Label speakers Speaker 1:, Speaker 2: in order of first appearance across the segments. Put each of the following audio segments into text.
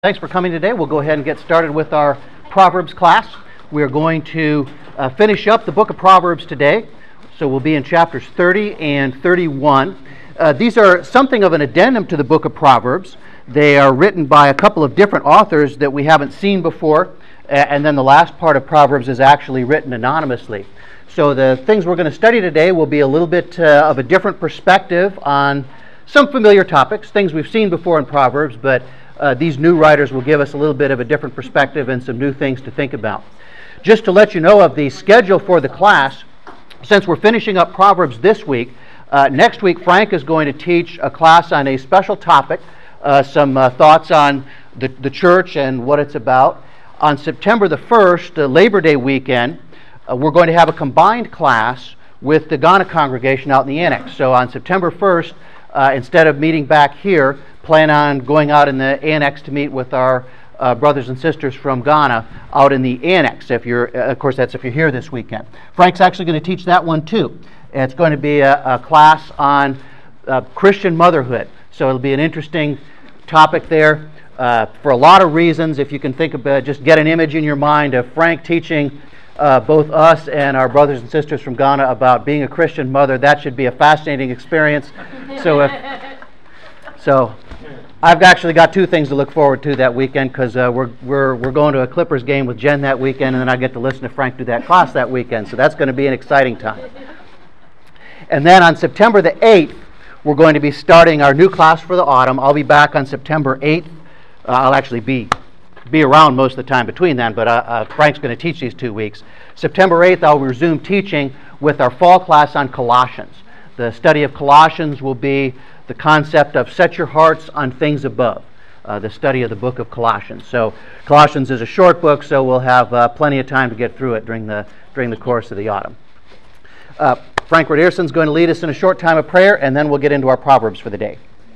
Speaker 1: Thanks for coming today. We'll go ahead and get started with our Proverbs class. We're going to finish up the book of Proverbs today. So we'll be in chapters 30 and 31. These are something of an addendum to the book of Proverbs. They are written by a couple of different authors that we haven't seen before. And then the last part of Proverbs is actually written anonymously. So the things we're going to study today will be a little bit of a different perspective on some familiar topics, things we've seen before in Proverbs, but these new writers will give us a little bit of a different perspective and some new things to think about. Just to let you know of the schedule for the class, since we're finishing up Proverbs this week, next week Frank is going to teach a class on a special topic, some thoughts on the church and what it's about. On September the 1st, Labor Day weekend, we're going to have a combined class with the Ghana congregation out in the annex. So on September 1st, instead of meeting back here, plan on going out in the annex to meet with our brothers and sisters from Ghana out in the annex. If you're, of course, that's if you're here this weekend. Frank's actually going to teach that one too. It's going to be a class on Christian motherhood. So it'll be an interesting topic there for a lot of reasons. If you can think about, just get an image in your mind of Frank teaching both us and our brothers and sisters from Ghana about being a Christian mother. That should be a fascinating experience. So I've actually got two things to look forward to that weekend, because we're going to a Clippers game with Jen that weekend, and then I get to listen to Frank do that class that weekend. So that's going to be an exciting time. And then on September the 8th, we're going to be starting our new class for the autumn. I'll be back on September 8th. I'll actually be around most of the time between then, but Frank's going to teach these 2 weeks. September 8th, I'll resume teaching with our fall class on Colossians. The study of Colossians will be the concept of set your hearts on things above, the study of the book of Colossians. So Colossians is a short book, so we'll have plenty of time to get through it during the course of the autumn. Frank Roderson's going to lead us in a short time of prayer, and then we'll get into our Proverbs for the day.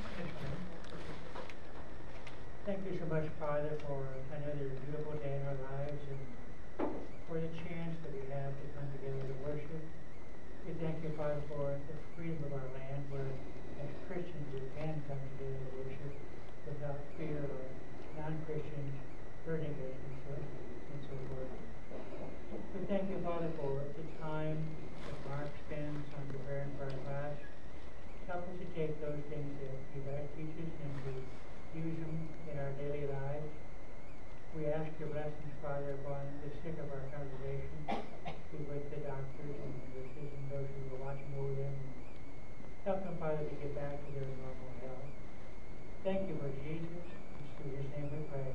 Speaker 2: Thank you so much, Father, for another beautiful day in our lives and for the chance that we have to come together to worship. We thank you, Father, for the freedom of our land where as Christians we can come together to worship without fear of non-Christians hurting us and so forth. We thank you, Father, for the time that Mark spends on preparing for our class. Help us to take those things that you guys teach us and to use them in our daily lives. We ask your blessings, Father, upon the sick of our congregation, be with the doctors and nurses and those who are watching over them. Help them, Father, to get back to their normal health. Thank you for Jesus. In Jesus' name we pray.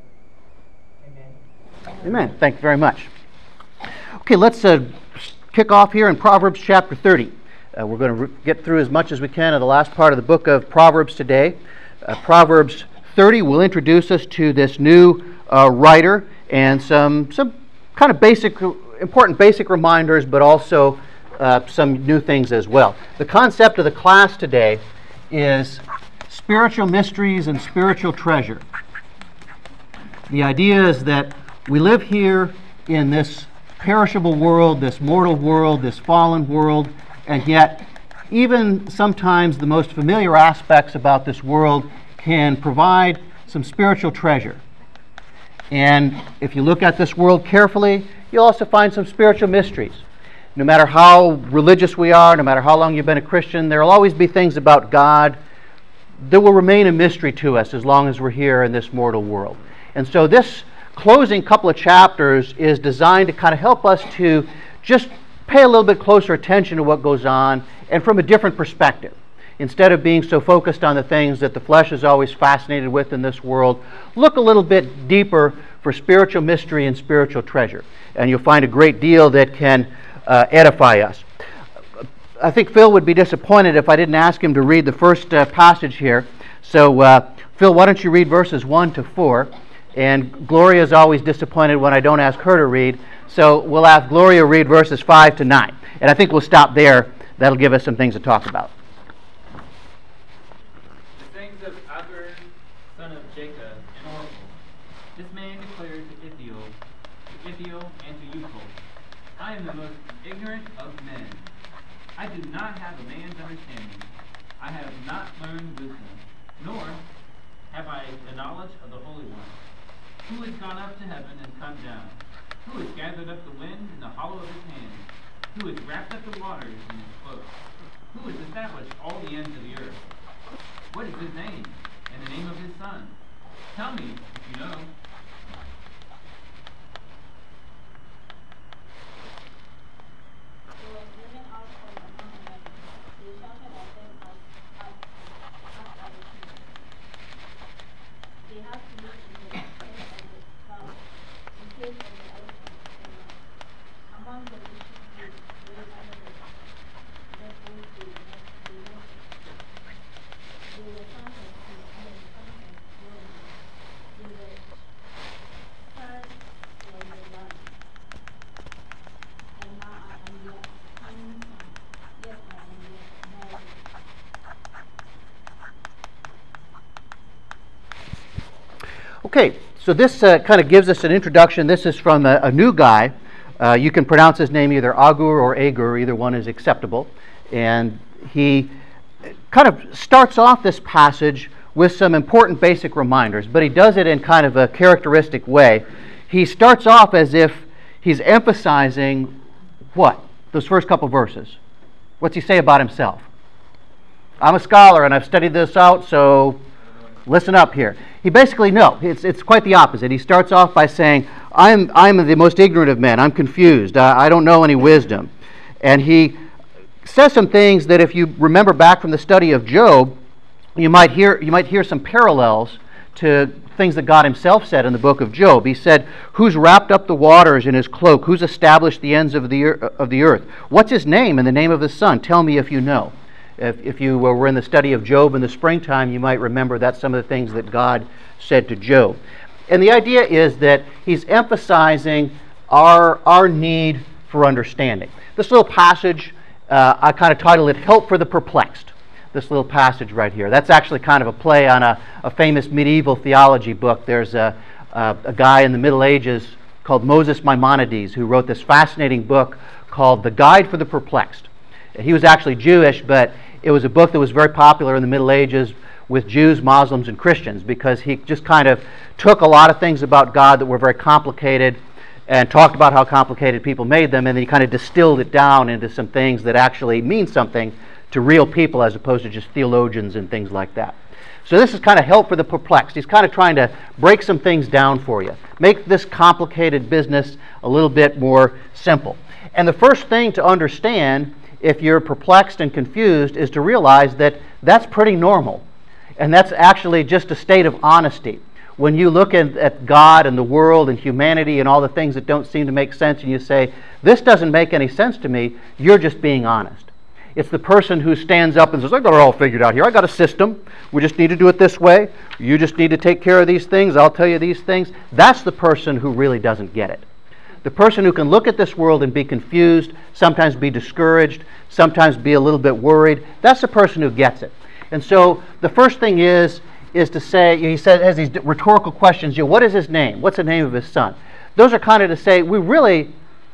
Speaker 2: Amen.
Speaker 1: Amen. Thank you very much. Okay, let's kick off here in Proverbs chapter 30. We're going to get through as much as we can of the last part of the book of Proverbs today. Proverbs 30 will introduce us to this new writer and some kind of important basic reminders, but also some new things as well. The concept of the class today is spiritual mysteries and spiritual treasure. The idea is that we live here in this perishable world, this mortal world, this fallen world, and yet even sometimes the most familiar aspects about this world can provide some spiritual treasure. And if you look at this world carefully, you'll also find some spiritual mysteries. No matter how religious we are, no matter how long you've been a Christian, there will always be things about God that will remain a mystery to us as long as we're here in this mortal world. And so this closing couple of chapters is designed to kind of help us to just pay a little bit closer attention to what goes on and from a different perspective. Instead of being so focused on the things that the flesh is always fascinated with in this world, look a little bit deeper for spiritual mystery and spiritual treasure. And you'll find a great deal that can edify us. I think Phil would be disappointed if I didn't ask him to read the first passage here. So, Phil, why don't you read verses 1 to 4? And Gloria is always disappointed when I don't ask her to read. So we'll have Gloria read verses 5 to 9. And I think we'll stop there. That'll give us some things to talk about.
Speaker 3: I am the most ignorant of men. I do not have a man's understanding. I have not learned wisdom, nor have I the knowledge of the Holy One. Who has gone up to heaven and come down? Who has gathered up the wind in the hollow of his hand? Who has wrapped up the waters in his cloak? Who has established all the ends of the earth? What is his name, and the name of his son? Tell me, if you know.
Speaker 1: Okay, so this kind of gives us an introduction. This is from a new guy. You can pronounce his name either Agur or Agur, either one is acceptable. And he kind of starts off this passage with some important basic reminders, but he does it in kind of a characteristic way. He starts off as if he's emphasizing what? Those first couple verses. What's he say about himself? I'm a scholar and I've studied this out, so listen up here. He basically, no, it's quite the opposite. He starts off by saying, I'm the most ignorant of men. I'm confused. I don't know any wisdom. And he says some things that if you remember back from the study of Job, you might hear some parallels to things that God himself said in the book of Job. He said, who's wrapped up the waters in his cloak? Who's established the ends of the earth? What's his name and the name of his son? Tell me if you know. If you were in the study of Job in the springtime, you might remember that's some of the things that God said to Job. And the idea is that he's emphasizing our need for understanding. This little passage, I kind of titled it Help for the Perplexed. This little passage right here. That's actually kind of a play on a famous medieval theology book. There's a guy in the Middle Ages called Moses Maimonides who wrote this fascinating book called The Guide for the Perplexed. He was actually Jewish, but it was a book that was very popular in the Middle Ages with Jews, Muslims, and Christians because he just kind of took a lot of things about God that were very complicated and talked about how complicated people made them, and then he kind of distilled it down into some things that actually mean something to real people as opposed to just theologians and things like that. So this is kind of Help for the Perplexed. He's kind of trying to break some things down for you. Make this complicated business a little bit more simple. And the first thing to understand if you're perplexed and confused is to realize that that's pretty normal. And that's actually just a state of honesty. When you look at God and the world and humanity and all the things that don't seem to make sense and you say, this doesn't make any sense to me, you're just being honest. It's the person who stands up and says, I've got it all figured out here. I got a system. We just need to do it this way. You just need to take care of these things. I'll tell you these things. That's the person who really doesn't get it. The person who can look at this world and be confused, sometimes be discouraged, sometimes be a little bit worried, that's the person who gets it. And so the first thing is to say, he says, has these rhetorical questions, what is his name? What's the name of his son? Those are kind of to say, we really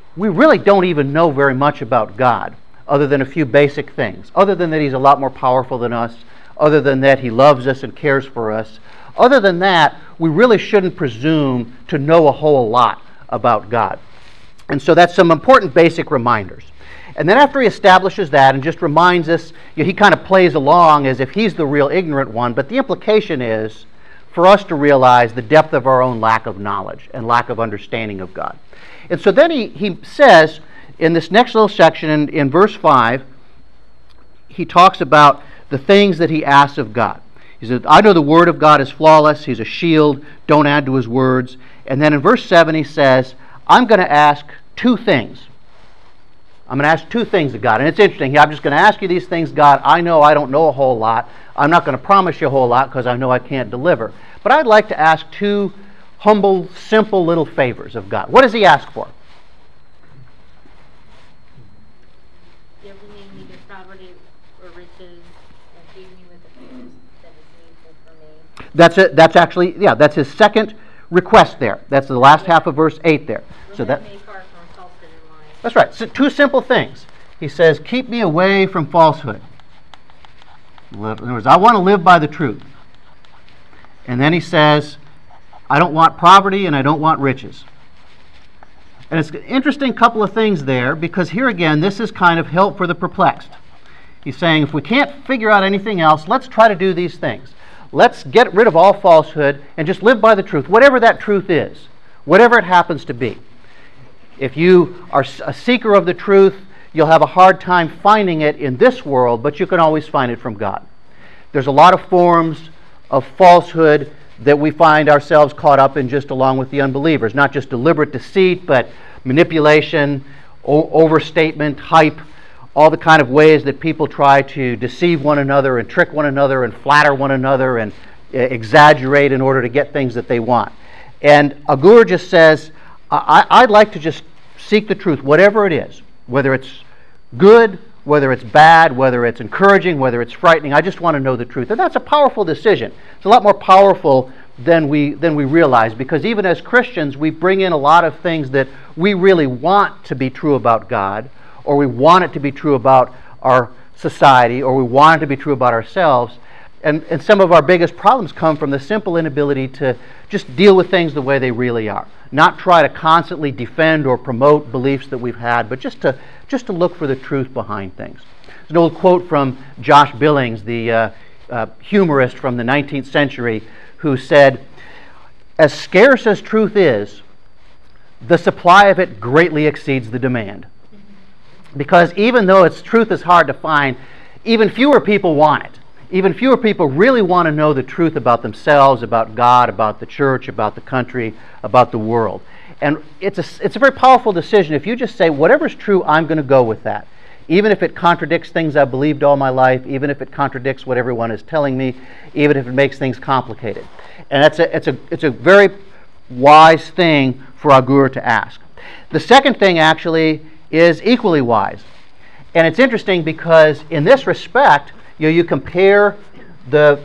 Speaker 1: don't even know very much about God, other than a few basic things, other than that he's a lot more powerful than us, other than that he loves us and cares for us. Other than that, we really shouldn't presume to know a whole lot about God. And so that's some important basic reminders. And then after he establishes that and just reminds us, he kind of plays along as if he's the real ignorant one, but the implication is for us to realize the depth of our own lack of knowledge and lack of understanding of God. And so then he says, in this next little section, in verse 5, he talks about the things that he asks of God. He says, I know the word of God is flawless. He's a shield. Don't add to his words. And then in verse 7 he says, I'm going to ask two things. I'm going to ask two things of God. And it's interesting. I'm just going to ask you these things, God. I know I don't know a whole lot. I'm not going to promise you a whole lot because I know I can't deliver. But I'd like to ask two humble, simple little favors of God. What does he ask for?
Speaker 4: Give me neither poverty or riches, and feed me with the food that is needful for me.
Speaker 1: That's actually, that's his second request there. That's the last half of verse 8 there. So that.
Speaker 4: Me far from falsehood and lying.
Speaker 1: That's right. So two simple things. He says, keep me away from falsehood. In other words, I want to live by the truth. And then he says, I don't want poverty, and I don't want riches. And it's an interesting couple of things there, because here again, this is kind of help for the perplexed. He's saying, if we can't figure out anything else, let's try to do these things. Let's get rid of all falsehood and just live by the truth, whatever that truth is, whatever it happens to be. If you are a seeker of the truth, you'll have a hard time finding it in this world, but you can always find it from God. There's a lot of forms of falsehood that we find ourselves caught up in just along with the unbelievers. Not just deliberate deceit, but manipulation, overstatement, hype, all the kind of ways that people try to deceive one another and trick one another and flatter one another and exaggerate in order to get things that they want. And Agur just says, I'd like to just seek the truth, whatever it is, whether it's good, whether it's bad, whether it's encouraging, whether it's frightening. I just want to know the truth. And that's a powerful decision. It's a lot more powerful than we realize, because even as Christians, we bring in a lot of things that we really want to be true about God, or we want it to be true about our society, or we want it to be true about ourselves. And some of our biggest problems come from the simple inability to just deal with things the way they really are. Not try to constantly defend or promote beliefs that we've had, but just to look for the truth behind things. There's an old quote from Josh Billings, the humorist from the 19th century, who said, "As scarce as truth is, the supply of it greatly exceeds the demand." Because even though truth is hard to find, even fewer people want it. Even fewer people really want to know the truth about themselves, about God, about the church, about the country, about the world. And it's a very powerful decision. If you just say, whatever's true, I'm going to go with that. Even if it contradicts things I've believed all my life, even if it contradicts what everyone is telling me, even if it makes things complicated. And it's a very wise thing for Agur to ask. The second thing actually is equally wise. And it's interesting because in this respect, you compare the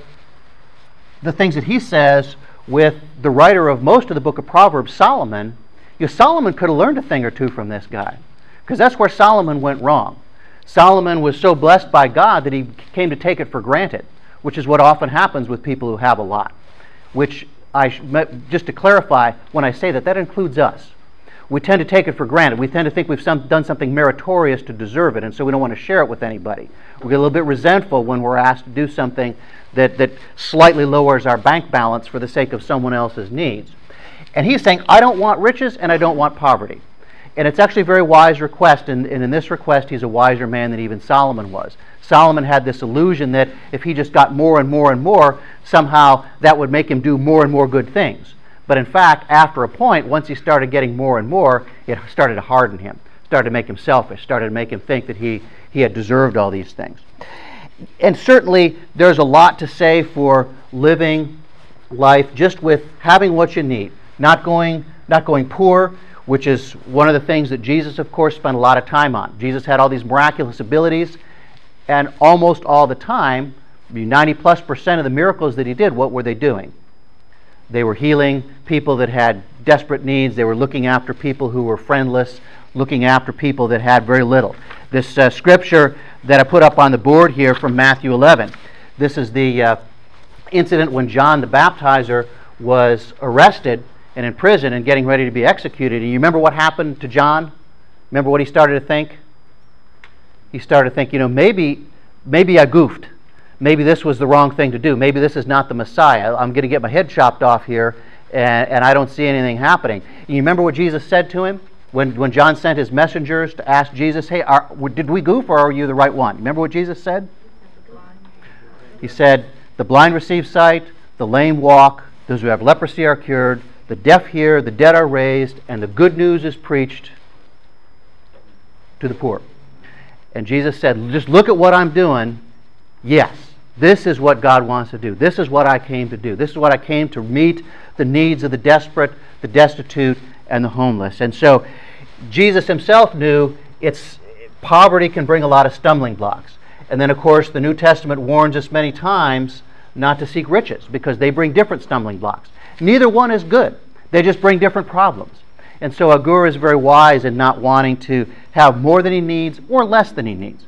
Speaker 1: things that he says with the writer of most of the book of Proverbs, Solomon. Solomon could have learned a thing or two from this guy, because that's where Solomon went wrong. Solomon was so blessed by God that he came to take it for granted, which is what often happens with people who have a lot. Which, just to clarify, when I say that, that includes us. We tend to take it for granted. We tend to think we've done something meritorious to deserve it, and so we don't want to share it with anybody. We get a little bit resentful when we're asked to do something that slightly lowers our bank balance for the sake of someone else's needs. And he's saying, I don't want riches and I don't want poverty. And it's actually a very wise request, and in this request he's a wiser man than even Solomon was. Solomon had this illusion that if he just got more and more and more, somehow that would make him do more and more good things. But in fact, after a point, once he started getting more and more, it started to harden him, started to make him selfish, started to make him think that he had deserved all these things. And certainly there's a lot to say for living life just with having what you need, not going poor, which is one of the things that Jesus, of course, spent a lot of time on. Jesus had all these miraculous abilities, and almost all the time, 90+% of the miracles that he did, what were they doing? They were healing people that had desperate needs. They were looking after people who were friendless, looking after people that had very little. This scripture that I put up on the board here from Matthew 11. This is the incident when John the Baptizer was arrested and in prison and getting ready to be executed. And you remember what happened to John? Remember what he started to think? He started to think, maybe I goofed. Maybe this was the wrong thing to do. Maybe this is not the Messiah. I'm going to get my head chopped off here, and I don't see anything happening. You remember what Jesus said to him? When John sent his messengers to ask Jesus, hey, did we goof or are you the right one? Remember what Jesus said? He said, the blind receive sight, the lame walk, those who have leprosy are cured, the deaf hear, the dead are raised, and the good news is preached to the poor. And Jesus said, just look at what I'm doing. Yes, this is what God wants to do. This is what I came to do. This is what I came to meet the needs of the desperate, the destitute, and the homeless. And so Jesus himself knew poverty can bring a lot of stumbling blocks. And then, of course, the New Testament warns us many times not to seek riches because they bring different stumbling blocks. Neither one is good. They just bring different problems. And so Agur is very wise in not wanting to have more than he needs or less than he needs.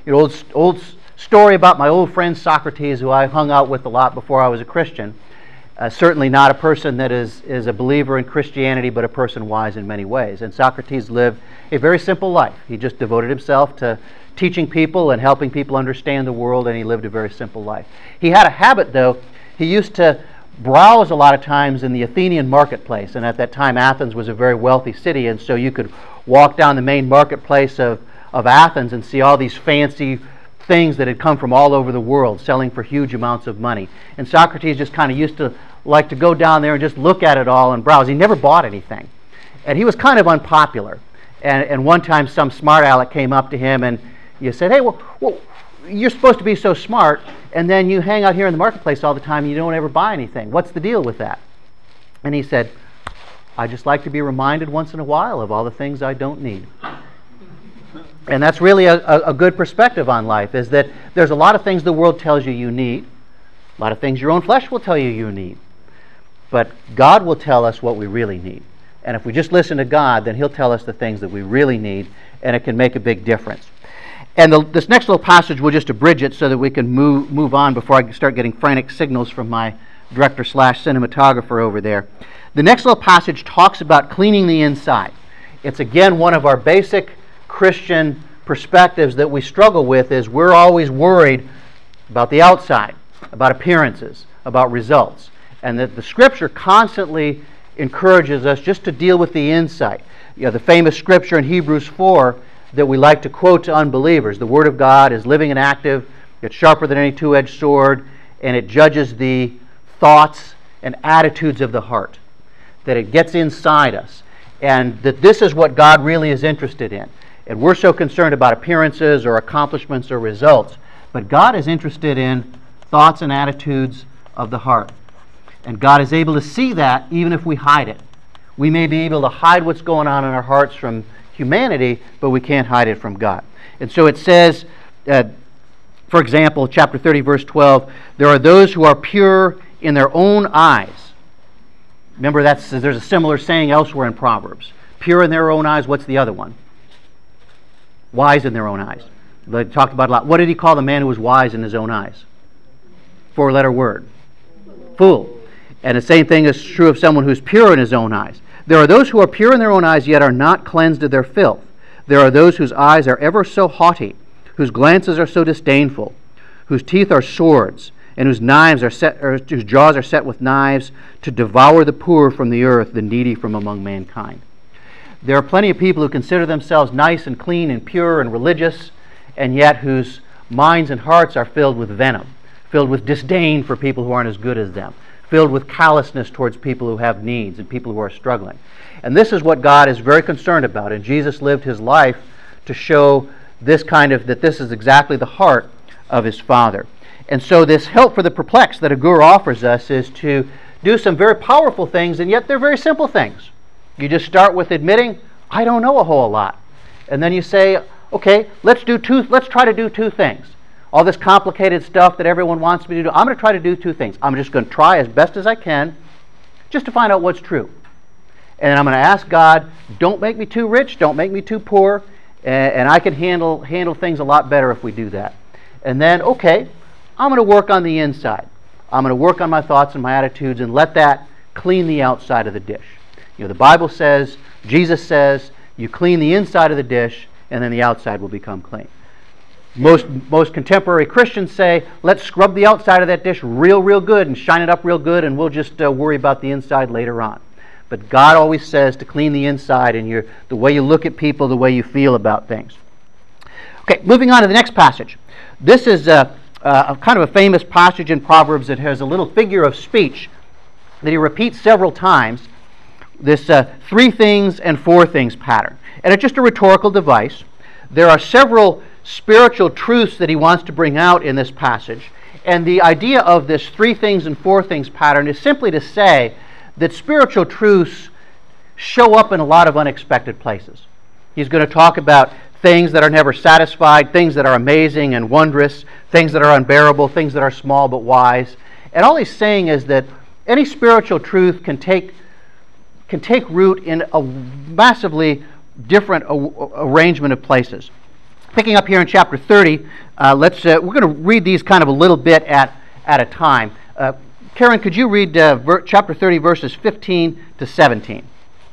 Speaker 1: Old story about my old friend Socrates, who I hung out with a lot before I was a Christian. Certainly not a person that is a believer in Christianity, but a person wise in many ways. And Socrates lived a very simple life. He just devoted himself to teaching people and helping people understand the world, and he lived a very simple life. He had a habit, though. He used to browse a lot of times in the Athenian marketplace, and at that time Athens was a very wealthy city, and so you could walk down the main marketplace of Athens and see all these fancy things that had come from all over the world selling for huge amounts of money. And Socrates just kind of used to like to go down there and just look at it all and browse. He never bought anything. And he was kind of unpopular. And one time some smart aleck came up to him and you said, hey, well, you're supposed to be so smart, and then you hang out here in the marketplace all the time and you don't ever buy anything. What's the deal with that? And he said, I just like to be reminded once in a while of all the things I don't need. And that's really a good perspective on life, is that there's a lot of things the world tells you you need, a lot of things your own flesh will tell you you need, but God will tell us what we really need. And if we just listen to God, then He'll tell us the things that we really need, and it can make a big difference. And this next little passage, we'll just abridge it so that we can move on before I start getting frantic signals from my director/cinematographer over there. The next little passage talks about cleaning the inside. It's again one of our basic Christian perspectives that we struggle with, is we're always worried about the outside, about appearances, about results. And that the Scripture constantly encourages us just to deal with the inside. You know, the famous Scripture in Hebrews 4 that we like to quote to unbelievers. The Word of God is living and active, it's sharper than any two-edged sword, and it judges the thoughts and attitudes of the heart. That it gets inside us. And that this is what God really is interested in. And we're so concerned about appearances or accomplishments or results. But God is interested in thoughts and attitudes of the heart. And God is able to see that even if we hide it. We may be able to hide what's going on in our hearts from humanity, but we can't hide it from God. And so it says, for example, chapter 30, verse 12, there are those who are pure in their own eyes. Remember, there's a similar saying elsewhere in Proverbs. Pure in their own eyes. What's the other one? Wise in their own eyes. They talked about a lot. What did he call the man who was wise in his own eyes? Four-letter word. Fool. And the same thing is true of someone who's pure in his own eyes. There are those who are pure in their own eyes, yet are not cleansed of their filth. There are those whose eyes are ever so haughty, whose glances are so disdainful, whose teeth are swords, and whose jaws are set with knives, to devour the poor from the earth, the needy from among mankind. There are plenty of people who consider themselves nice and clean and pure and religious, and yet whose minds and hearts are filled with venom, filled with disdain for people who aren't as good as them, filled with callousness towards people who have needs and people who are struggling. And this is what God is very concerned about, and Jesus lived His life to show that this is exactly the heart of His Father. And so this help for the perplexed that Agur offers us is to do some very powerful things, and yet they're very simple things. You just start with admitting, I don't know a whole lot. And then you say, okay, let's try to do two things. All this complicated stuff that everyone wants me to do, I'm going to try to do two things. I'm just going to try as best as I can just to find out what's true. And I'm going to ask God, don't make me too rich, don't make me too poor, and I can handle things a lot better if we do that. And then, okay, I'm going to work on the inside. I'm going to work on my thoughts and my attitudes and let that clean the outside of the dish. You know, the Bible says, Jesus says, you clean the inside of the dish and then the outside will become clean. Most contemporary Christians say, let's scrub the outside of that dish real good and shine it up real good, and we'll just worry about the inside later on. But God always says to clean the inside and the way you look at people, the way you feel about things. Okay, moving on to the next passage. This is a kind of a famous passage in Proverbs that has a little figure of speech that he repeats several times. This 3 things and 4 things pattern. And it's just a rhetorical device. There are several spiritual truths that he wants to bring out in this passage. And the idea of this 3 things and 4 things pattern is simply to say that spiritual truths show up in a lot of unexpected places. He's going to talk about things that are never satisfied, things that are amazing and wondrous, things that are unbearable, things that are small but wise. And all he's saying is that any spiritual truth can take root in a massively different arrangement of places. Picking up here in chapter 30, we're going to read these kind of a little bit at a time. Karen, could you read chapter 30, verses 15 to 17?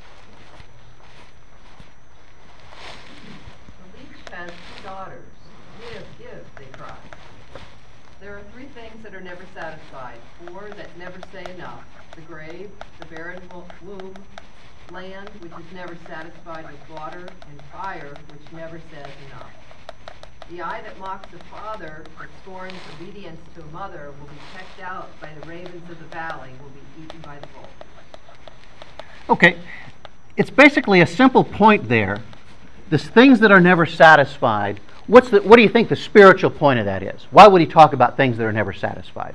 Speaker 5: The leech has two daughters. Give, give, they cry. There are three things that are never satisfied, four that never say enough: the grave, the barren womb, land which is never satisfied with water, and fire which never says enough. The eye that mocks a father or scorns obedience to a mother will be pecked out by the ravens of the valley, will be eaten by the vultures.
Speaker 1: Okay, it's basically a simple point there. This things that are never satisfied. What do you think the spiritual point of that is? Why would he talk about things that are never satisfied?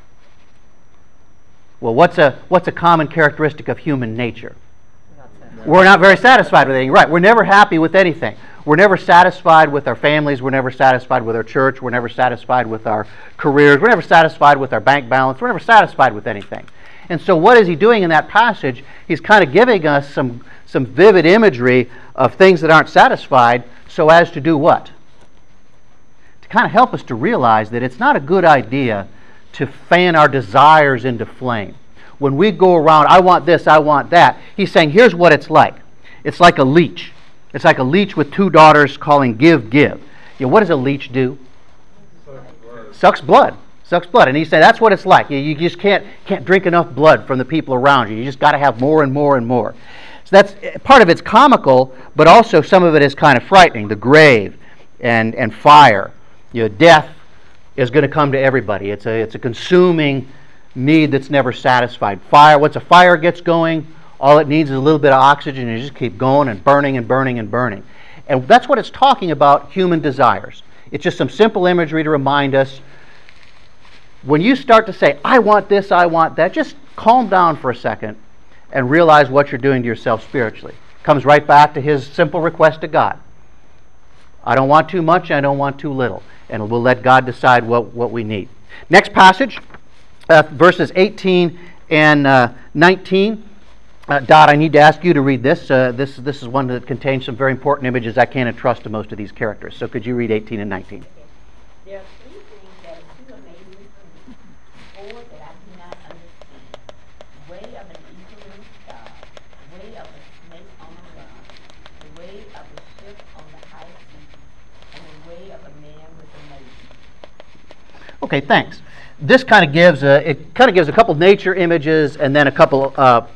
Speaker 1: Well, what's a common characteristic of human nature? We're not very satisfied with anything. Right, we're never happy with anything. We're never satisfied with our families. We're never satisfied with our church. We're never satisfied with our careers. We're never satisfied with our bank balance. We're never satisfied with anything. And so what is he doing in that passage? He's kind of giving us some vivid imagery of things that aren't satisfied, so as to do what? To kind of help us to realize that it's not a good idea to fan our desires into flame. When we go around, I want this, I want that, he's saying, here's what it's like. It's like a leech. It's like a leech with two daughters calling, give, give. You know, what does a leech do? Sucks blood. Sucks blood. And he's saying that's what it's like. You just can't drink enough blood from the people around you. You just got to have more and more and more. So that's part of it's comical, but also some of it is kind of frightening. The grave and fire. You know, death is going to come to everybody. It's a consuming need that's never satisfied. Fire, once a fire gets going, all it needs is a little bit of oxygen, and you just keep going and burning and burning and burning. And that's what it's talking about, human desires. It's just some simple imagery to remind us, when you start to say, I want this, I want that, just calm down for a second and realize what you're doing to yourself spiritually. Comes right back to his simple request to God. I don't want too much, I don't want too little. And we'll let God decide what we need. Next passage, verses 18 and 19. Dot, I need to ask you to read this. This is one that contains some very important images I can't entrust to most of these characters. So could you read 18 and 19?
Speaker 6: There are three things that are too amazing for me, four that I cannot understand. Way of an eagle in the sky, way of a snake on a rock, the way of a ship on the high seas, and the way of a man with a maiden.
Speaker 1: Okay, thanks. This kind of gives a couple nature images and then a couple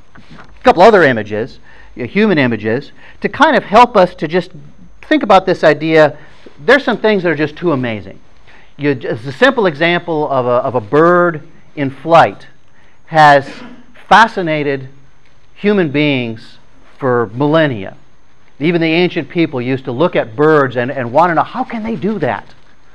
Speaker 1: other images, human images, to kind of help us to just think about this idea. There's some things that are just too amazing. As a simple example of a bird in flight has fascinated human beings for millennia. Even the ancient people used to look at birds and want to know, how can they do that?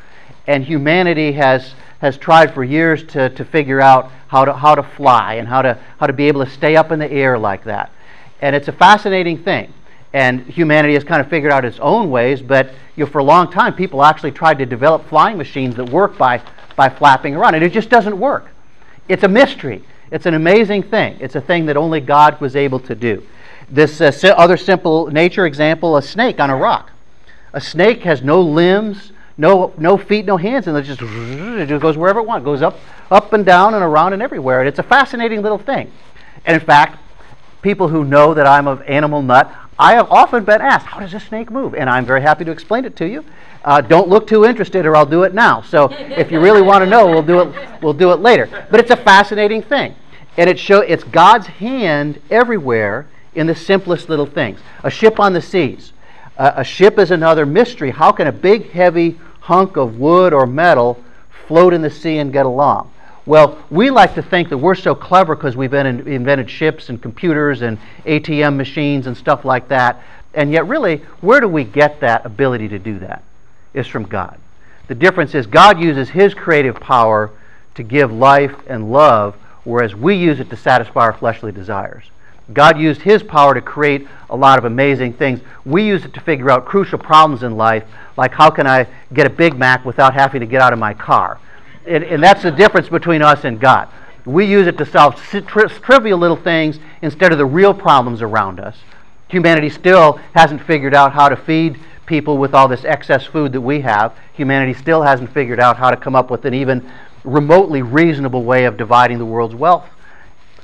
Speaker 1: And humanity has tried for years to figure out how to fly and how to be able to stay up in the air like that. And it's a fascinating thing. And humanity has kind of figured out its own ways, but for a long time people actually tried to develop flying machines that work by flapping around, and it just doesn't work. It's a mystery. It's an amazing thing. It's a thing that only God was able to do. This other simple nature example, a snake on a rock. A snake has no limbs, no feet, no hands, and it just goes wherever it wants. It goes up and down and around and everywhere. And it's a fascinating little thing. And in fact, people who know that I'm an animal nut, I have often been asked, how does a snake move? And I'm very happy to explain it to you. Don't look too interested or I'll do it now. So if you really want to know, we'll do it later. But it's a fascinating thing. And it's God's hand everywhere in the simplest little things. A ship on the seas. A ship is another mystery. How can a big, heavy hunk of wood or metal float in the sea and get along? Well, we like to think that we're so clever because we've invented ships and computers and ATM machines and stuff like that. And yet really, where do we get that ability to do that? It's from God. The difference is God uses His creative power to give life and love, whereas we use it to satisfy our fleshly desires. God used His power to create a lot of amazing things. We use it to figure out crucial problems in life, like how can I get a Big Mac without having to get out of my car? And that's the difference between us and God. We use it to solve trivial little things instead of the real problems around us. Humanity still hasn't figured out how to feed people with all this excess food that we have. Humanity still hasn't figured out how to come up with an even remotely reasonable way of dividing the world's wealth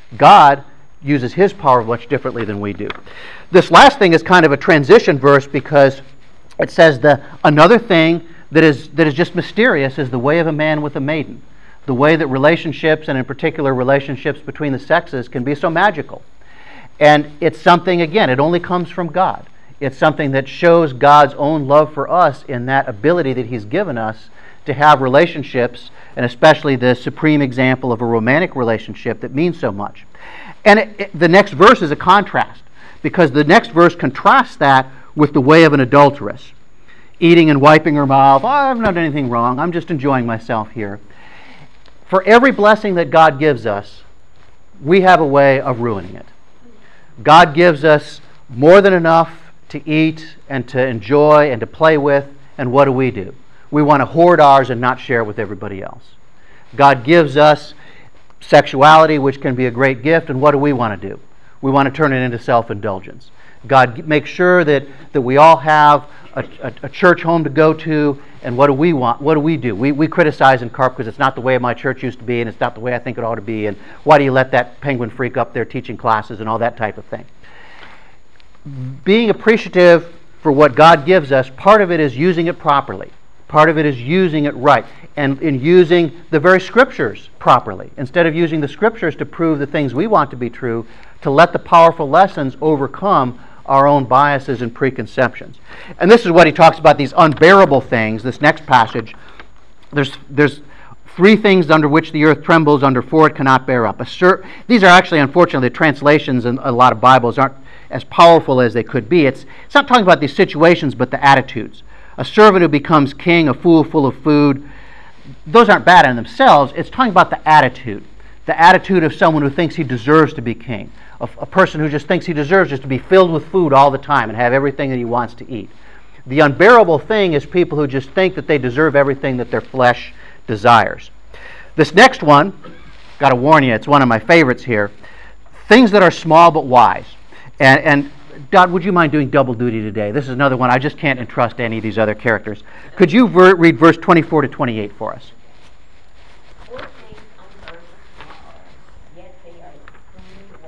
Speaker 1: God uses his power much differently than we do. This last thing is kind of a transition verse because it says another thing that is just mysterious is the way of a man with a maiden. The way that relationships, and in particular relationships between the sexes, can be so magical. And it's something, again, it only comes from God. It's something that shows God's own love for us in that ability that he's given us to have relationships, and especially the supreme example of a romantic relationship that means so much. And the next verse is a contrast, because the next verse contrasts that with the way of an adulteress. Eating and wiping her mouth, oh, I've not done anything wrong, I'm just enjoying myself here. For every blessing that God gives us, we have a way of ruining it. God gives us more than enough to eat and to enjoy and to play with, and what do? We want to hoard ours and not share with everybody else. God gives us sexuality, which can be a great gift, and what do? We want to turn it into self-indulgence. God makes sure that we all have a church home to go to, and what do we want? What do? We criticize and carp because it's not the way my church used to be, and it's not the way I think it ought to be, and why do you let that penguin freak up there teaching classes and all that type of thing? Being appreciative for what God gives us, part of it is using it properly. Part of it is using it right, and in using the very Scriptures properly. Instead of using the Scriptures to prove the things we want to be true, to let the powerful lessons overcome our own biases and preconceptions. And this is what he talks about, these unbearable things, this next passage. There's 3 things under which the earth trembles, under 4 it cannot bear up. These are actually, unfortunately, the translations in a lot of Bibles aren't as powerful as they could be. It's not talking about these situations, but the attitudes. A servant who becomes king, a fool full of food. Those aren't bad in themselves. It's talking about the attitude. The attitude of someone who thinks he deserves to be king. A person who just thinks he deserves just to be filled with food all the time and have everything that he wants to eat. The unbearable thing is people who just think that they deserve everything that their flesh desires. This next one, got to warn you, it's one of my favorites here. Things that are small but wise. And Dot, would you mind doing double duty today? This is another one. I just can't entrust any of these other characters. Could you read verse 24 to 28 for us?
Speaker 6: 4 things on earth are small, yet they are extremely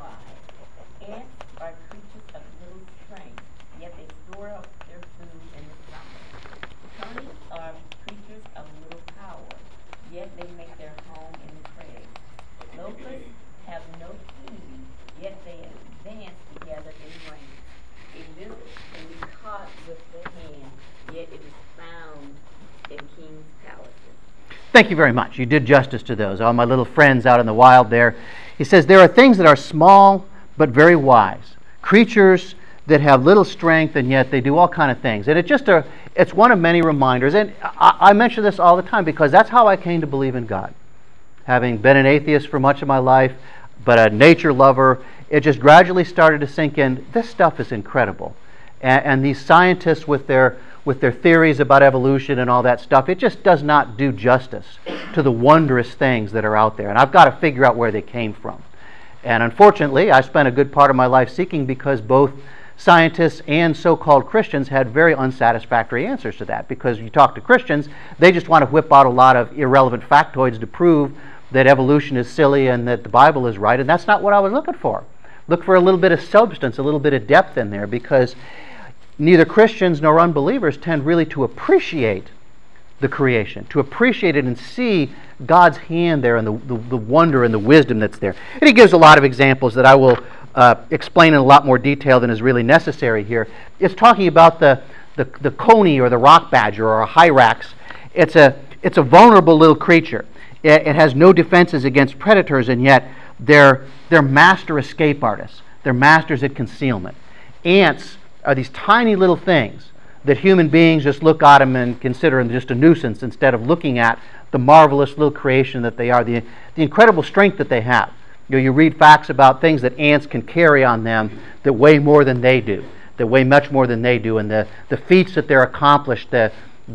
Speaker 6: wise. Ants are creatures of little strength, yet they store up their food in the summer. Turnips are creatures of little power, yet they make their home in the crags. Locusts have no teeth, yet they advance together in ranks. A lizard can be caught with the hand, yet it is found in kings' palaces.
Speaker 1: Thank you very much. You did justice to those. All my little friends out in the wild there. He says there are things that are small but very wise. Creatures that have little strength and yet they do all kind of things. And it's one of many reminders. And I mention this all the time because that's how I came to believe in God. Having been an atheist for much of my life, but a nature lover, it just gradually started to sink in. This stuff is incredible. And these scientists with their theories about evolution and all that stuff, it just does not do justice to the wondrous things that are out there. And I've got to figure out where they came from. And unfortunately, I spent a good part of my life seeking because both scientists and so-called Christians had very unsatisfactory answers to that. Because you talk to Christians, they just want to whip out a lot of irrelevant factoids to prove that evolution is silly and that the Bible is right. And that's not what I was looking for. Look for a little bit of substance, a little bit of depth in there, because neither Christians nor unbelievers tend really to appreciate the creation, to appreciate it and see God's hand there and the wonder and the wisdom that's there. And he gives a lot of examples that I will explain in a lot more detail than is really necessary here. It's talking about the coney or the rock badger or a hyrax. It's a vulnerable little creature. It has no defenses against predators, and yet they're master escape artists. They're masters at concealment. Ants are these tiny little things that human beings just look at them and consider them just a nuisance instead of looking at the marvelous little creation that they are, the incredible strength that they have. You read facts about things that ants can carry on them that weigh more than they do, that weigh much more than they do, and the feats that they're accomplished, the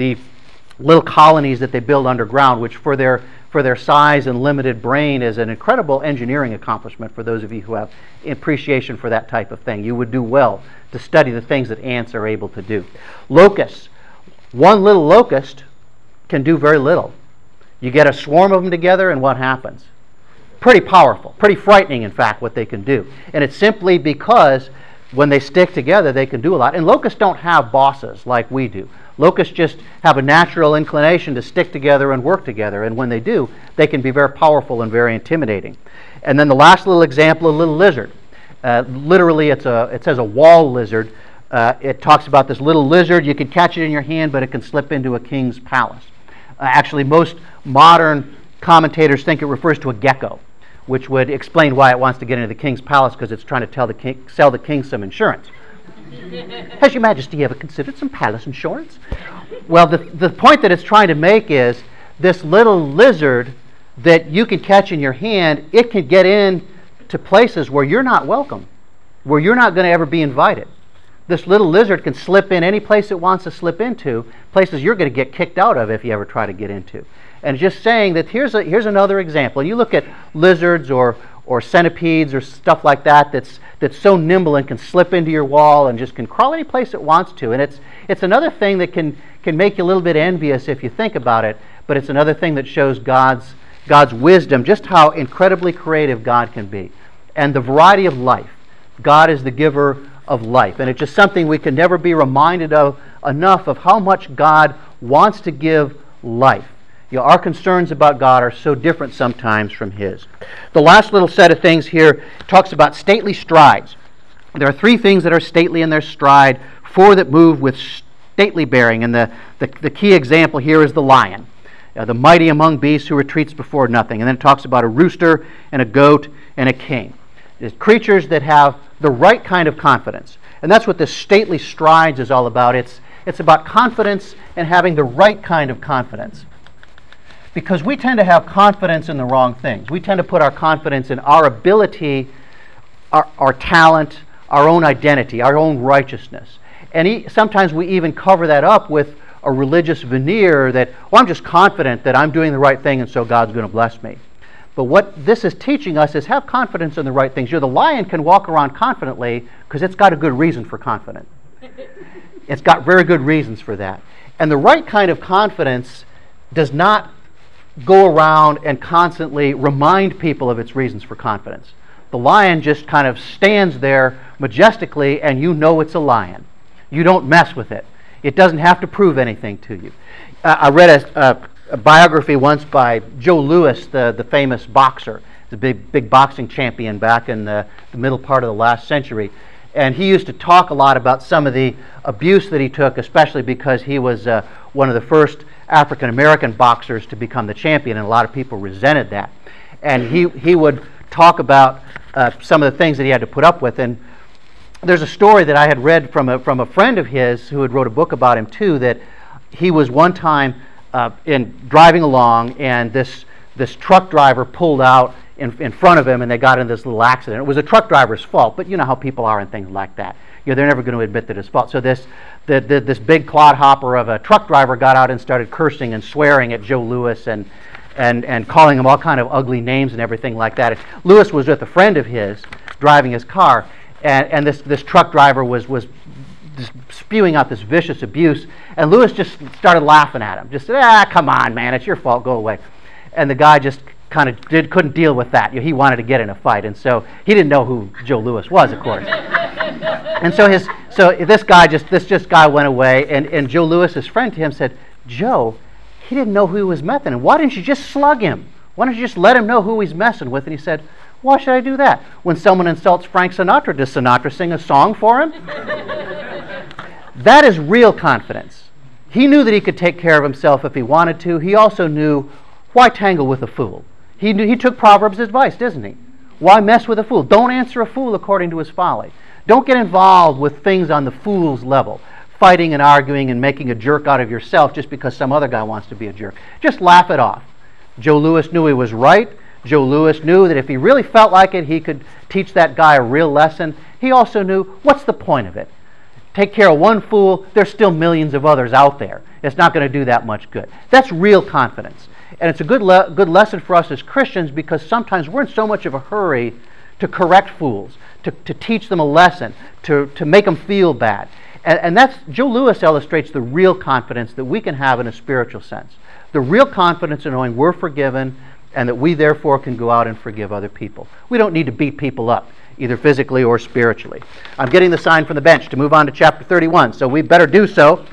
Speaker 1: little colonies that they build underground, which for their size and limited brain is an incredible engineering accomplishment for those of you who have appreciation for that type of thing. You would do well to study the things that ants are able to do. Locusts. One little locust can do very little. You get a swarm of them together and what happens? pretty powerful, pretty frightening, in fact, what they can do. And it's simply because when they stick together, they can do a lot. And locusts don't have bosses like we do. Locusts just have a natural inclination to stick together and work together. And when they do, they can be very powerful and very intimidating. And then the last little example, a little lizard. Literally, it says a wall lizard. It talks about this little lizard. You can catch it in your hand, but it can slip into a king's palace. Actually, most modern commentators think it refers to a gecko, which would explain why it wants to get into the king's palace, because it's trying to sell the king some insurance. Has your majesty ever considered some palace insurance? Well, the point that it's trying to make is this little lizard that you can catch in your hand, it can get in to places where you're not welcome, where you're not going to ever be invited. This little lizard can slip in any place it wants to slip into, places you're going to get kicked out of if you ever try to get into. And just saying that here's another example. You look at lizards or centipedes or stuff like that that's so nimble and can slip into your wall and just can crawl any place it wants to. And it's another thing that can make you a little bit envious if you think about it, but it's another thing that shows God's wisdom, just how incredibly creative God can be. And the variety of life. God is the giver of life. And it's just something we can never be reminded of enough, of how much God wants to give life. You know, our concerns about God are so different sometimes from His. The last little set of things here talks about stately strides. There are 3 things that are stately in their stride, 4 that move with stately bearing, and the key example here is the lion, the mighty among beasts who retreats before nothing. And then it talks about a rooster and a goat and a king. It's creatures that have the right kind of confidence. And that's what the stately strides is all about. It's about confidence and having the right kind of confidence. Because we tend to have confidence in the wrong things. We tend to put our confidence in our ability, our talent, our own identity, our own righteousness. And sometimes we even cover that up with a religious veneer that, well, I'm just confident that I'm doing the right thing and so God's going to bless me. But what this is teaching us is have confidence in the right things. You know, the lion can walk around confidently because it's got a good reason for confidence. It's got very good reasons for that. And the right kind of confidence does not go around and constantly remind people of its reasons for confidence. The lion just kind of stands there majestically and you know it's a lion. You don't mess with it. It doesn't have to prove anything to you. I read a biography once by Joe Louis, the famous boxer, the big boxing champion back in the middle part of the last century. And he used to talk a lot about some of the abuse that he took, especially because he was one of the first African-American boxers to become the champion, and a lot of people resented that. And he would talk about some of the things that he had to put up with. And there's a story that I had read from a friend of his who had wrote a book about him too, that he was one time in driving along, and this truck driver pulled out in front of him, and they got in this little accident. It was a truck driver's fault, but you know how people are and things like that. You know, they're never going to admit that it's fault. So this big clodhopper of a truck driver got out and started cursing and swearing at Joe Louis and calling him all kind of ugly names and everything like that. And Louis was with a friend of his driving his car, and this truck driver was just spewing out this vicious abuse, and Louis just started laughing at him. Just said, come on, man, it's your fault, go away. And the guy just kind of couldn't deal with that. You know, he wanted to get in a fight, and so he didn't know who Joe Louis was, of course. And so this guy went away, and Joe Louis, his friend to him, said, Joe, he didn't know who he was messing with. Why didn't you just slug him? Why don't you just let him know who he's messing with? And he said, why should I do that? When someone insults Frank Sinatra, does Sinatra sing a song for him? That is real confidence. He knew that he could take care of himself if he wanted to. He also knew, why tangle with a fool? He took Proverbs' advice, doesn't he? Why mess with a fool? Don't answer a fool according to his folly. Don't get involved with things on the fool's level, fighting and arguing and making a jerk out of yourself just because some other guy wants to be a jerk. Just laugh it off. Joe Louis knew he was right. Joe Louis knew that if he really felt like it, he could teach that guy a real lesson. He also knew, what's the point of it? Take care of one fool, there's still millions of others out there. It's not going to do that much good. That's real confidence. And it's a good lesson for us as Christians, because sometimes we're in so much of a hurry to correct fools, to teach them a lesson, to make them feel bad. And that's, Joe Louis illustrates the real confidence that we can have in a spiritual sense. The real confidence in knowing we're forgiven and that we therefore can go out and forgive other people. We don't need to beat people up, either physically or spiritually. I'm getting the sign from the bench to move on to chapter 31, so we better do so.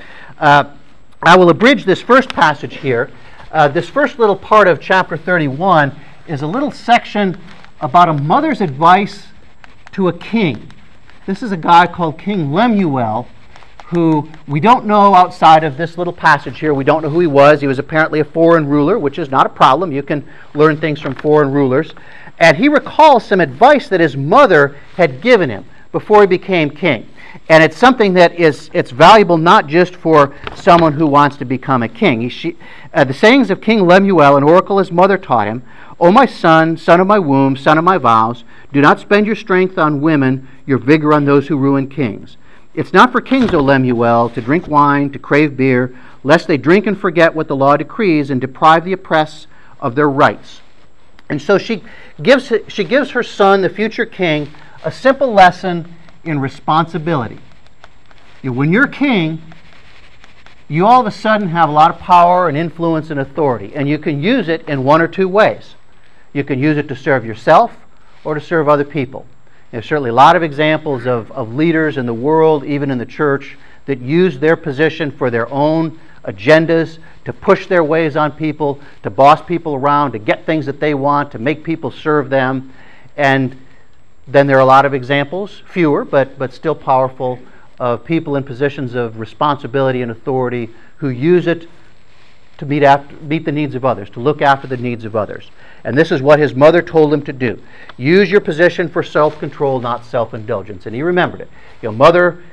Speaker 1: I will abridge this first passage here. This first little part of chapter 31 is a little section about a mother's advice to a king. This is a guy called King Lemuel, who we don't know outside of this little passage here. We don't know who he was. He was apparently a foreign ruler, which is not a problem. You can learn things from foreign rulers. And he recalls some advice that his mother had given him before he became king. And it's something that it's valuable not just for someone who wants to become a king. The sayings of King Lemuel, an oracle his mother taught him: O my son, son of my womb, son of my vows, do not spend your strength on women, your vigor on those who ruin kings. It's not for kings, O Lemuel, to drink wine, to crave beer, lest they drink and forget what the law decrees and deprive the oppressed of their rights. And so she gives her son, the future king, a simple lesson in responsibility. When you're king, you all of a sudden have a lot of power and influence and authority, and you can use it in one or two ways. You can use it to serve yourself or to serve other people. There's certainly a lot of examples of leaders in the world, even in the church, that use their position for their own agendas, to push their ways on people, to boss people around, to get things that they want, to make people serve them. And then there are a lot of examples, fewer, but still powerful, of people in positions of responsibility and authority who use it to meet the needs of others, to look after the needs of others. And this is what his mother told him to do. Use your position for self-control, not self-indulgence. And he remembered it. Mother,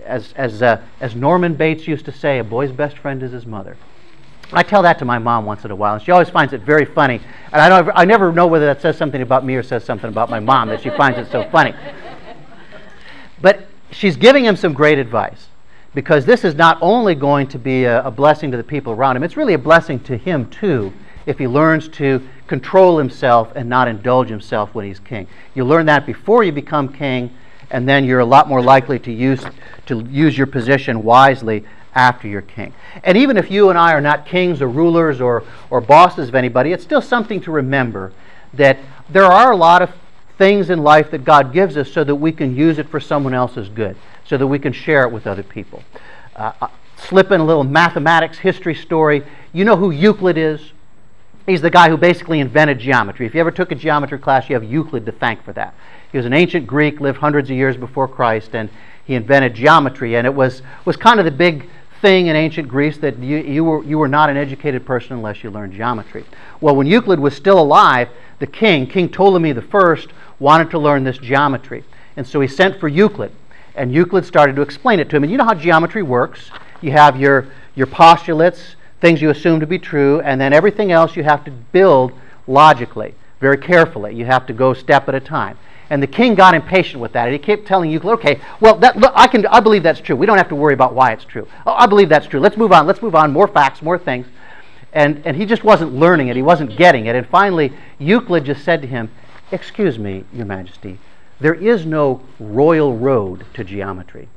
Speaker 1: as Norman Bates used to say, a boy's best friend is his mother. I tell that to my mom once in a while, and she always finds it very funny. And I never know whether that says something about me or says something about my mom, that she finds it so funny. But she's giving him some great advice, because this is not only going to be a blessing to the people around him, it's really a blessing to him too, if he learns to control himself and not indulge himself when he's king. You learn that before you become king, and then you're a lot more likely to use your position wisely after you're king. And even if you and I are not kings or rulers or bosses of anybody, it's still something to remember that there are a lot of things in life that God gives us so that we can use it for someone else's good, so that we can share it with other people. Slip in a little mathematics history story. You know who Euclid is? He's the guy who basically invented geometry. If you ever took a geometry class, you have Euclid to thank for that. He was an ancient Greek, lived hundreds of years before Christ, and he invented geometry. And it was kind of the big thing in ancient Greece that you were not an educated person unless you learned geometry. Well, when Euclid was still alive, the King Ptolemy I, wanted to learn this geometry. And so he sent for Euclid. And Euclid started to explain it to him. And you know how geometry works. You have your postulates, things you assume to be true, and then everything else you have to build logically, very carefully. You have to go step at a time. And the king got impatient with that, and he kept telling Euclid, okay, well, I believe that's true. We don't have to worry about why it's true. Oh, I believe that's true. Let's move on. More facts, more things. And he just wasn't learning it. He wasn't getting it. And finally, Euclid just said to him, excuse me, Your Majesty, there is no royal road to geometry.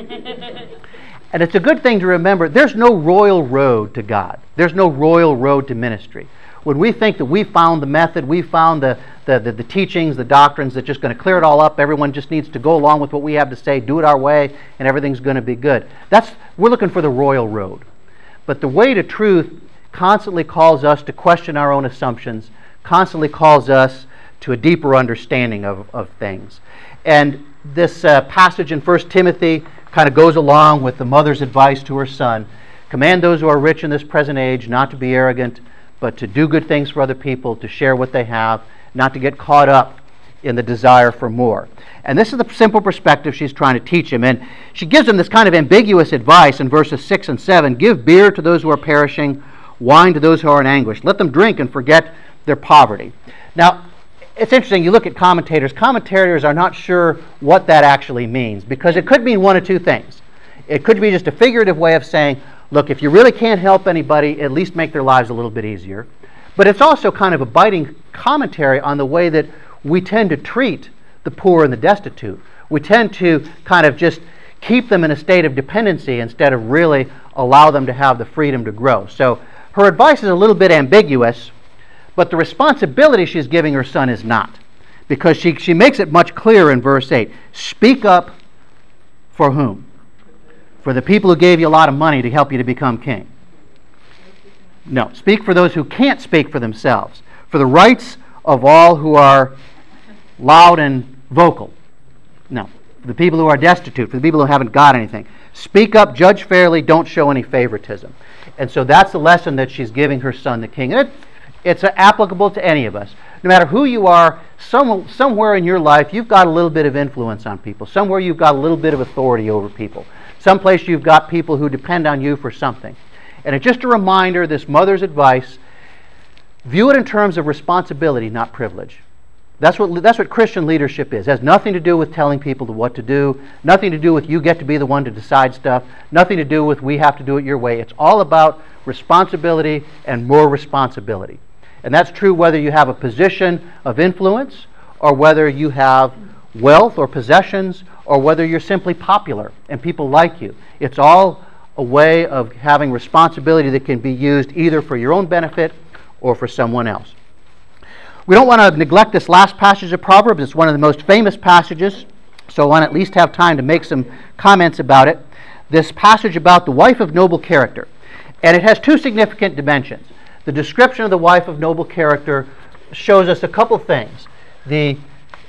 Speaker 1: And it's a good thing to remember, there's no royal road to God. There's no royal road to ministry. When we think that we found the method, we found the teachings, the doctrines that's just going to clear it all up, everyone just needs to go along with what we have to say, do it our way, and everything's going to be good. We're looking for the royal road. But the way to truth constantly calls us to question our own assumptions, constantly calls us to a deeper understanding of things. And this passage in 1 Timothy kind of goes along with the mother's advice to her son. Command those who are rich in this present age not to be arrogant, but to do good things for other people, to share what they have, not to get caught up in the desire for more. And this is the simple perspective she's trying to teach him. And she gives him this kind of ambiguous advice in verses 6 and 7. Give beer to those who are perishing, wine to those who are in anguish. Let them drink and forget their poverty. Now, it's interesting, you look at commentators. Commentators are not sure what that actually means, because it could mean one of two things. It could be just a figurative way of saying, look, if you really can't help anybody, at least make their lives a little bit easier. But it's also kind of a biting commentary on the way that we tend to treat the poor and the destitute. We tend to kind of just keep them in a state of dependency instead of really allow them to have the freedom to grow. So her advice is a little bit ambiguous, But the responsibility she's giving her son is not. Because she makes it much clearer in verse 8. Speak up for whom? For the people who gave you a lot of money to help you to become king. No, speak for those who can't speak for themselves. For the rights of all who are loud and vocal. No, for the people who are destitute, for the people who haven't got anything. Speak up, judge fairly, don't show any favoritism. And so that's the lesson that she's giving her son, the king. And it's applicable to any of us. No matter who you are, somewhere in your life you've got a little bit of influence on people. Somewhere you've got a little bit of authority over people. Someplace you've got people who depend on you for something. And it's just a reminder, this mother's advice, view it in terms of responsibility, not privilege. That's what Christian leadership is. It has nothing to do with telling people what to do, nothing to do with you get to be the one to decide stuff, nothing to do with we have to do it your way. It's all about responsibility and more responsibility. And that's true whether you have a position of influence or whether you have wealth or possessions or whether you're simply popular and people like you. It's all a way of having responsibility that can be used either for your own benefit or for someone else. We don't want to neglect this last passage of Proverbs. It's one of the most famous passages, so I want to at least have time to make some comments about it. This passage about the wife of noble character. And it has two significant dimensions. The description of the wife of noble character shows us a couple things. The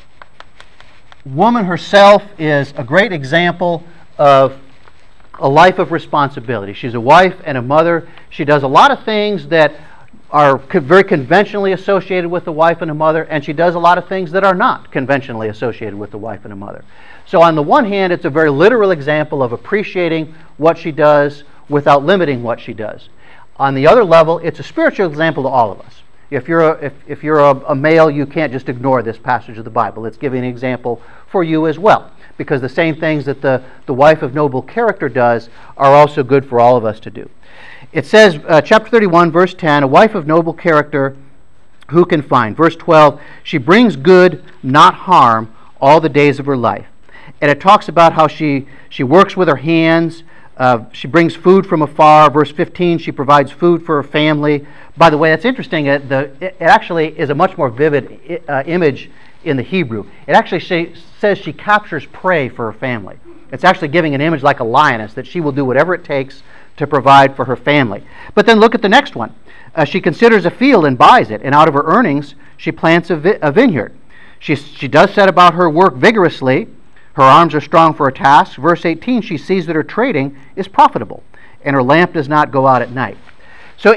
Speaker 1: woman herself is a great example of a life of responsibility. She's a wife and a mother. She does a lot of things that are very conventionally associated with the wife and a mother, and she does a lot of things that are not conventionally associated with the wife and a mother. So on the one hand, it's a very literal example of appreciating what she does without limiting what she does. On the other level, it's a spiritual example to all of us. If you're a male, you can't just ignore this passage of the Bible. It's giving an example for you as well, because the same things that the wife of noble character does are also good for all of us to do. It says, chapter 31, verse 10, a wife of noble character who can find? Verse 12, she brings good, not harm, all the days of her life. And it talks about how she works with her hands. She brings food from afar. Verse 15, she provides food for her family. By the way, that's interesting. It actually is a much more vivid image in the Hebrew. It actually says she captures prey for her family. It's actually giving an image like a lioness, that she will do whatever it takes to provide for her family. But then look at the next one. She considers a field and buys it, and out of her earnings she plants a vineyard. She does set about her work vigorously. Her arms are strong for her task. Verse 18, she sees that her trading is profitable, and her lamp does not go out at night. So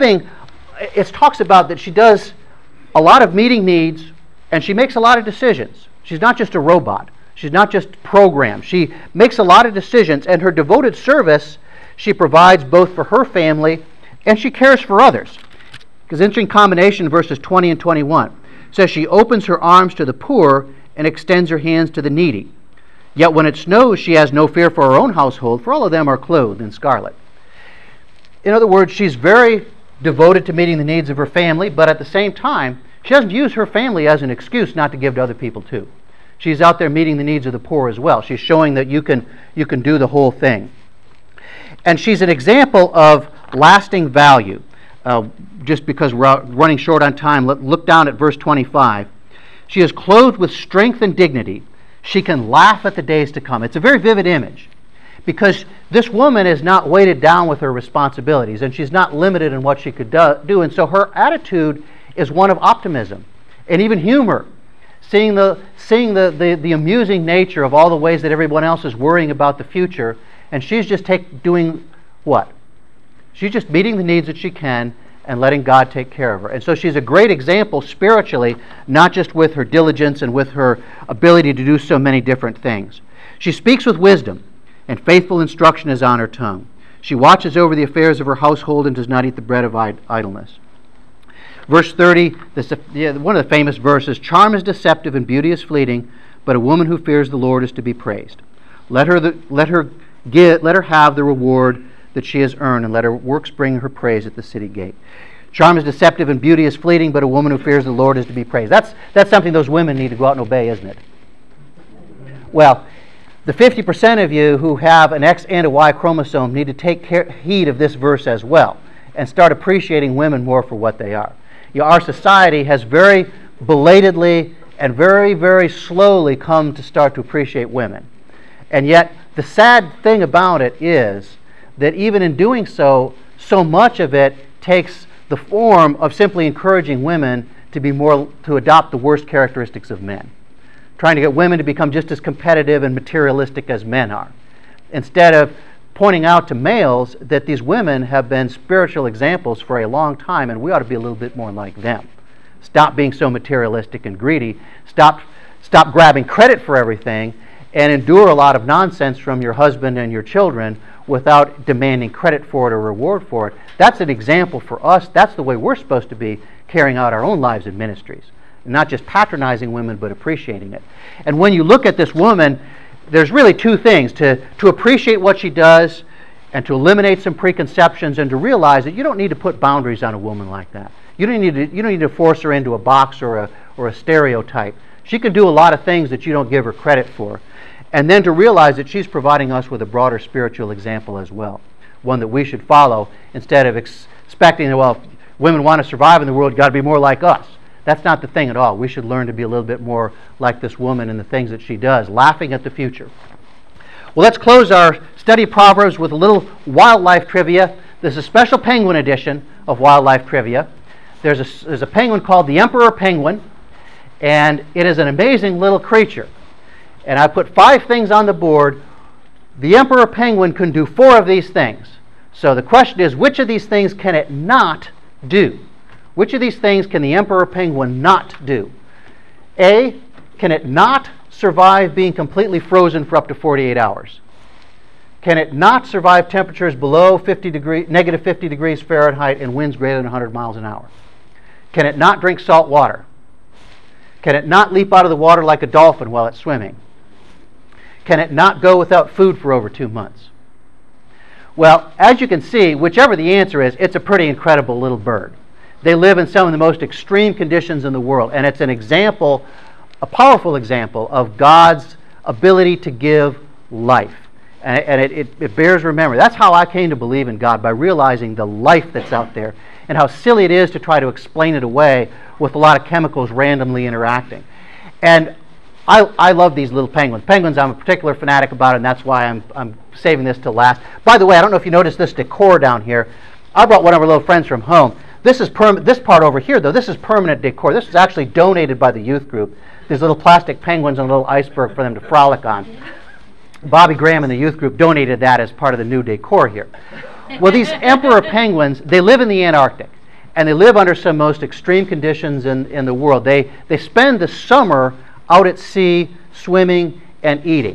Speaker 1: it talks about that she does a lot of meeting needs, and she makes a lot of decisions. She's not just a robot. She's not just programmed. She makes a lot of decisions, and her devoted service she provides both for her family and she cares for others. Because interesting combination in verses 20 and 21. It says she opens her arms to the poor and extends her hands to the needy. Yet when it snows, she has no fear for her own household, for all of them are clothed in scarlet. In other words, she's very devoted to meeting the needs of her family, but at the same time, she doesn't use her family as an excuse not to give to other people too. She's out there meeting the needs of the poor as well. She's showing that you can do the whole thing. And she's an example of lasting value. Just because we're running short on time, look down at verse 25. She is clothed with strength and dignity. She can laugh at the days to come. It's a very vivid image, because this woman is not weighted down with her responsibilities, and she's not limited in what she could do. And so her attitude is one of optimism and even humor, seeing the amusing nature of all the ways that everyone else is worrying about the future. And she's just doing what? She's just meeting the needs that she can and letting God take care of her. And so she's a great example spiritually, not just with her diligence and with her ability to do so many different things. She speaks with wisdom, and faithful instruction is on her tongue. She watches over the affairs of her household and does not eat the bread of idleness. Verse 30, one of the famous verses, charm is deceptive and beauty is fleeting, but a woman who fears the Lord is to be praised. Let her have the reward that she has earned, and let her works bring her praise at the city gate. Charm is deceptive and beauty is fleeting, but a woman who fears the Lord is to be praised. That's something those women need to go out and obey, isn't it? Well, the 50% of you who have an X and a Y chromosome need to take heed of this verse as well and start appreciating women more for what they are. our society has very belatedly and very, very slowly come to start to appreciate women. And yet, the sad thing about it is that even in doing so, so much of it takes the form of simply encouraging women to adopt the worst characteristics of men, trying to get women to become just as competitive and materialistic as men are, instead of pointing out to males that these women have been spiritual examples for a long time, and we ought to be a little bit more like them. Stop being so materialistic and greedy. Stop grabbing credit for everything, and endure a lot of nonsense from your husband and your children without demanding credit for it or reward for it. That's an example for us. That's the way we're supposed to be carrying out our own lives and ministries. Not just patronizing women, but appreciating it. And when you look at this woman, there's really two things: to appreciate what she does, and to eliminate some preconceptions, and to realize that you don't need to put boundaries on a woman like that. You don't need to force her into a box or a stereotype. She can do a lot of things that you don't give her credit for. And then to realize that she's providing us with a broader spiritual example as well, one that we should follow, instead of expecting that, well, if women want to survive in the world, you've got to be more like us. That's not the thing at all. We should learn to be a little bit more like this woman in the things that she does, laughing at the future. Well, let's close our study of Proverbs with a little wildlife trivia. This is a special penguin edition of wildlife trivia. There's a penguin called the emperor penguin, and it is an amazing little creature. And I put 5 things on the board. The emperor penguin can do 4 of these things. So the question is, which of these things can it not do? Which of these things can the emperor penguin not do? A, can it not survive being completely frozen for up to 48 hours? Can it not survive temperatures below negative 50 degrees Fahrenheit and winds greater than 100 miles an hour? Can it not drink salt water? Can it not leap out of the water like a dolphin while it's swimming? Can it not go without food for over 2 months? Well, as you can see, whichever the answer is, it's a pretty incredible little bird. They live in some of the most extreme conditions in the world, and it's an example, a powerful example of God's ability to give life. And it bears remembering. That's how I came to believe in God, by realizing the life that's out there and how silly it is to try to explain it away with a lot of chemicals randomly interacting. And I love these little penguins. Penguins, I'm a particular fanatic about, and that's why I'm saving this to last. By the way, I don't know if you noticed this decor down here. I brought one of our little friends from home. This part over here, though, this is permanent decor. This was actually donated by the youth group. These little plastic penguins and a little iceberg for them to frolic on. Bobby Graham and the youth group donated that as part of the new decor here. Well, these emperor penguins, they live in the Antarctic, and they live under some most extreme conditions in the world. They spend the summer out at sea swimming and eating,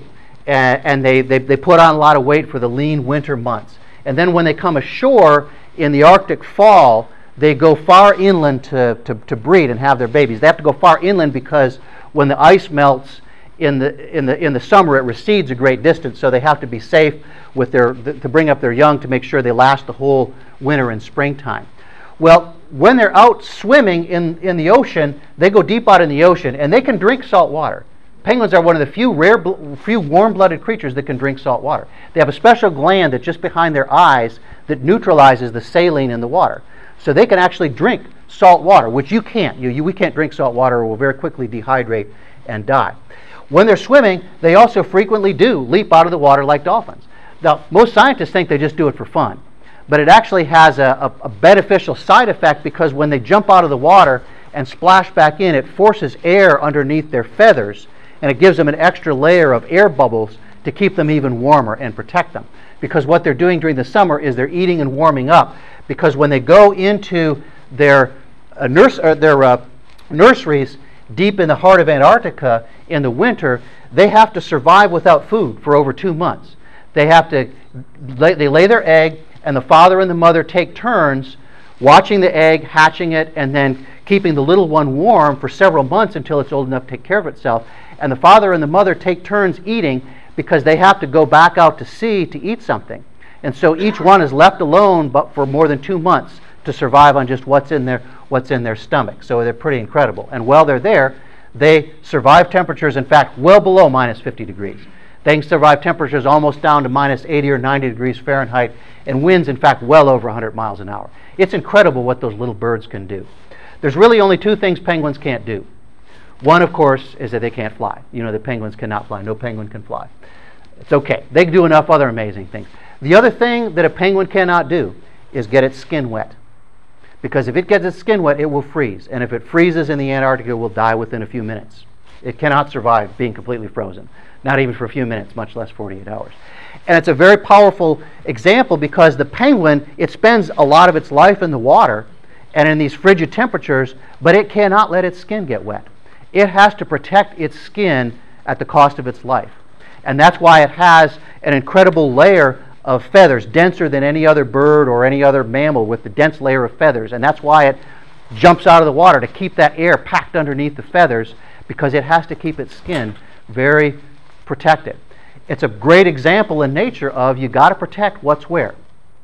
Speaker 1: and they put on a lot of weight for the lean winter months. And then when they come ashore in the Arctic fall, they go far inland to breed and have their babies. They have to go far inland because when the ice melts in the summer, it recedes a great distance, so they have to be safe with to bring up their young to make sure they last the whole winter and springtime. Well, when they're out swimming in the ocean, they go deep out in the ocean, and they can drink salt water. Penguins are one of the few warm-blooded creatures that can drink salt water. They have a special gland that's just behind their eyes that neutralizes the saline in the water. So they can actually drink salt water, which you can't. We can't drink salt water, or we'll very quickly dehydrate and die. When they're swimming, they also frequently do leap out of the water like dolphins. Now, most scientists think they just do it for fun, but it actually has a beneficial side effect, because when they jump out of the water and splash back in, it forces air underneath their feathers, and it gives them an extra layer of air bubbles to keep them even warmer and protect them. Because what they're doing during the summer is they're eating and warming up, because when they go into their nurseries deep in the heart of Antarctica in the winter, they have to survive without food for over 2 months. They lay their egg, and the father and the mother take turns watching the egg, hatching it, and then keeping the little one warm for several months until it's old enough to take care of itself. And the father and the mother take turns eating, because they have to go back out to sea to eat something. And so each one is left alone but for more than 2 months to survive on just what's in their stomach. So they're pretty incredible. And while they're there, they survive temperatures, in fact, well below minus 50 degrees. They can survive temperatures almost down to minus 80 or 90 degrees Fahrenheit, and winds, in fact, well over 100 miles an hour. It's incredible what those little birds can do. There's really only two things penguins can't do. One, of course, is that they can't fly. You know, the penguins cannot fly. No penguin can fly. It's okay. They can do enough other amazing things. The other thing that a penguin cannot do is get its skin wet. Because if it gets its skin wet, it will freeze. And if it freezes in the Antarctica, it will die within a few minutes. It cannot survive being completely frozen. Not even for a few minutes, much less 48 hours. And it's a very powerful example because the penguin, it spends a lot of its life in the water and in these frigid temperatures, but it cannot let its skin get wet. It has to protect its skin at the cost of its life. And that's why it has an incredible layer of feathers, denser than any other bird or any other mammal with the dense layer of feathers. And that's why it jumps out of the water to keep that air packed underneath the feathers, because it has to keep its skin very protected. It's a great example in nature of you got to protect what's where.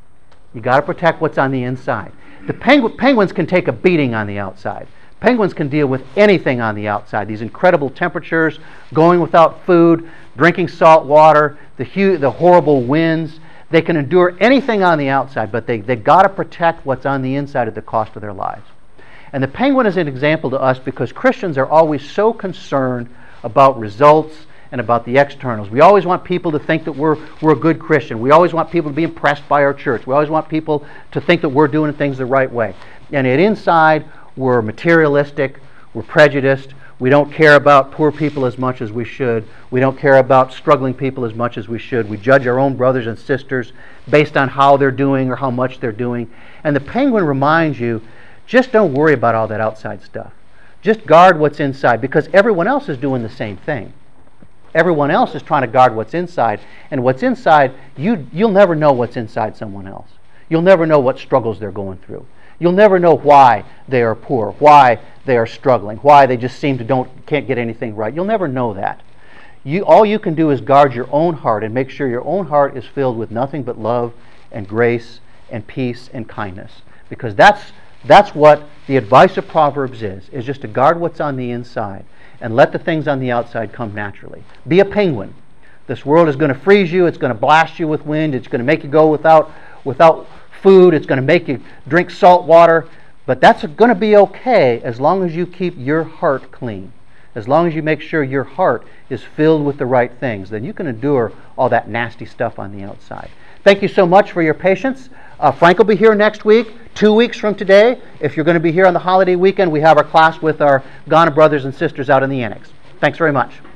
Speaker 1: You got to protect what's on the inside. The penguins can take a beating on the outside. Penguins can deal with anything on the outside. These incredible temperatures, going without food, drinking salt water, the horrible winds. They can endure anything on the outside, but they've got to protect what's on the inside at the cost of their lives. And the penguin is an example to us because Christians are always so concerned about results and about the externals. We always want people to think that we're a good Christian. We always want people to be impressed by our church. We always want people to think that we're doing things the right way. And yet inside, we're materialistic, we're prejudiced, we don't care about poor people as much as we should, we don't care about struggling people as much as we should. We judge our own brothers and sisters based on how they're doing or how much they're doing. And the penguin reminds you, just don't worry about all that outside stuff. Just guard what's inside, because everyone else is doing the same thing. Everyone else is trying to guard what's inside, and what's inside, you'll never know what's inside someone else. You'll never know what struggles they're going through. You'll never know why they are poor, why they are struggling, why they just seem to can't get anything right. You'll never know that. All you can do is guard your own heart and make sure your own heart is filled with nothing but love and grace and peace and kindness, because that's what the advice of Proverbs is just to guard what's on the inside and let the things on the outside come naturally. Be a penguin. This world is going to freeze you. It's going to blast you with wind. It's going to make you go without food. It's going to make you drink salt water. But that's going to be okay as long as you keep your heart clean. As long as you make sure your heart is filled with the right things, then you can endure all that nasty stuff on the outside. Thank you so much for your patience. Frank will be here next week, 2 weeks from today. If you're going to be here on the holiday weekend, we have our class with our Ghana brothers and sisters out in the annex. Thanks very much.